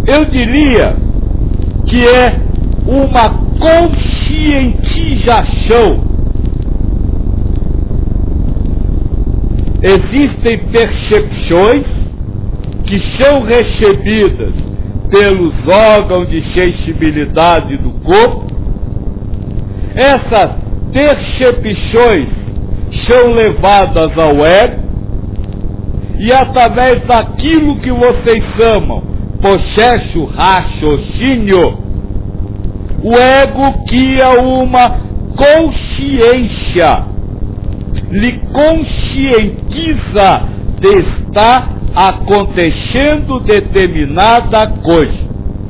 Eu diria que é uma conscientização. Existem percepções que são recebidas pelos órgãos de sensibilidade do corpo. Essas percepções são levadas ao ego, e através daquilo que vocês chamam processo raciocínio, o ego cria uma consciência, lhe conscientiza de estar acontecendo determinada coisa.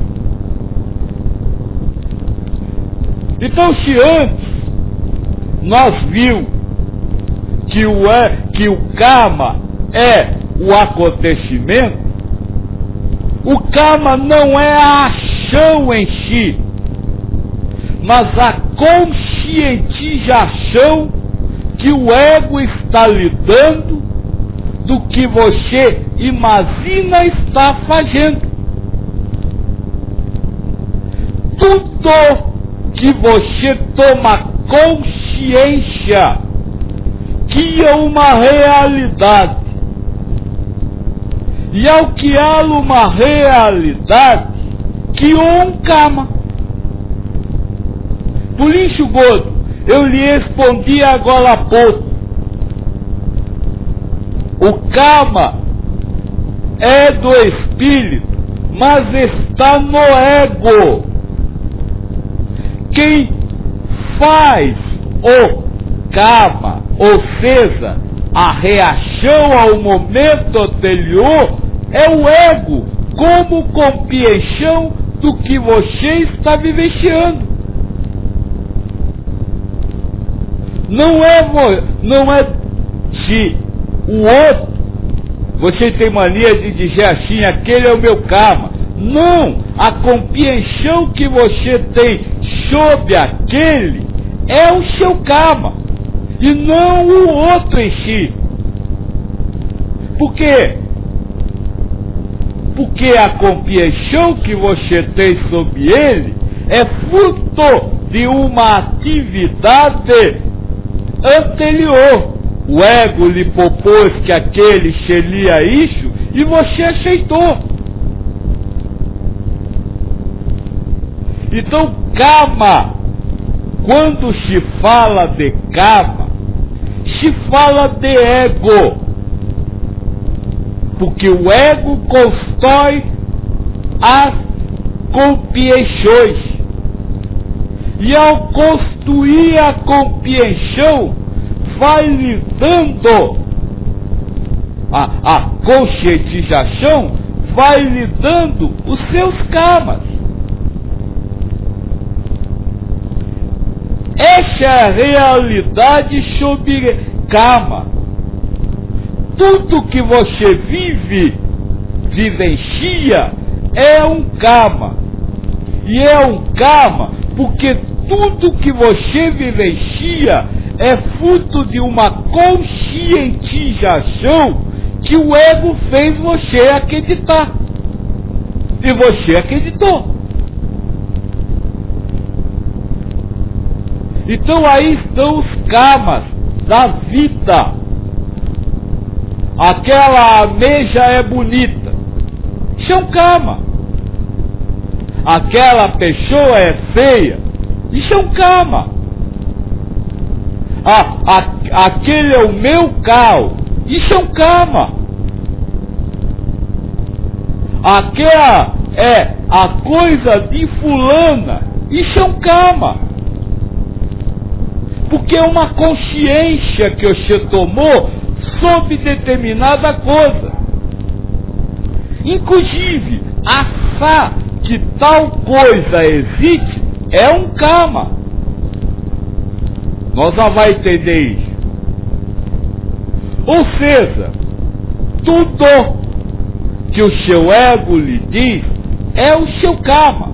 Então, se antes nós vimos que o karma é o acontecimento, o karma não é a ação em si, mas a conscientização que o ego está lhe dando do que você imagina estar fazendo. Tudo que você toma consciência cria uma realidade. E ao criar uma realidade, criou um karma. Por isso, Gordo, eu lhe respondi agora há pouco. O karma é do espírito, mas está no ego. Quem faz o karma, ou seja, a reação ao momento anterior, é o ego, como compreensão do que você está vivenciando. Não é se o outro, você tem mania de dizer assim, aquele é o meu karma. Não, a compreensão que você tem sobre aquele é o seu karma, e não o outro em si. Por quê? Porque a compreensão que você tem sobre ele é fruto de uma atividade anterior. O ego lhe propôs que aquele seria isso e você aceitou. Então, karma, quando se fala de karma, se fala de ego, porque o ego constrói as compreensões, e ao construir a compreensão, vai lhe dando a conscientização, vai lhe dando os seus karmas. Essa é a realidade sobre karma. Tudo que você vivencia, é um karma. E é um karma porque tudo que você vivencia é fruto de uma conscientização que o ego fez você acreditar. E você acreditou. Então aí estão os karmas da vida. Aquela mesa é bonita, isso é um karma. Aquela pessoa é feia, isso é um karma. Aquele é o meu carro, isso é um karma. Aquela é a coisa de fulana, isso é um karma. Porque é uma consciência que você tomou sobre determinada coisa. Inclusive, achar que tal coisa existe é um karma. Nós já vamos entender isso. Ou seja, tudo que o seu ego lhe diz é o seu karma.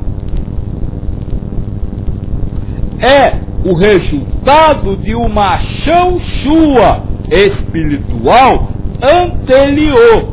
É o resultado de uma ação sua espiritual anterior.